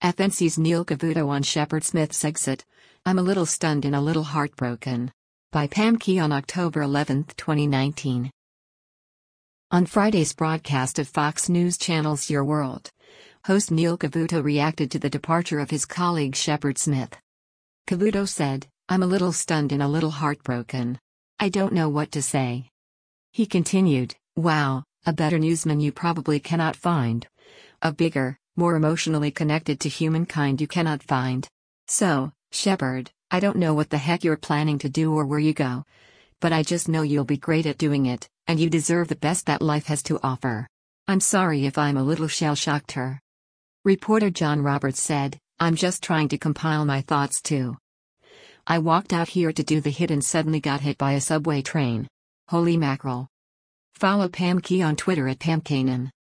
FNC's Neil Cavuto on Shepard Smith's exit. I'm a little stunned and a little heartbroken. By Pam Key on October 11, 2019. On Friday's broadcast of Fox News Channel's Your World, host Neil Cavuto reacted to the departure of his colleague Shepard Smith. Cavuto said, "I'm a little stunned and a little heartbroken. I don't know what to say." He continued, "Wow, a better newsman you probably cannot find. A bigger, more emotionally connected to humankind you cannot find. So, Shepard, I don't know what the heck you're planning to do or where you go. But I just know you'll be great at doing it, and you deserve the best that life has to offer. I'm sorry if I'm a little shell-shocked her." Reporter John Roberts said, "I'm just trying to compile my thoughts too. I walked out here to do the hit and suddenly got hit by a subway train. Holy mackerel." Follow Pam Key on Twitter at PamKanan.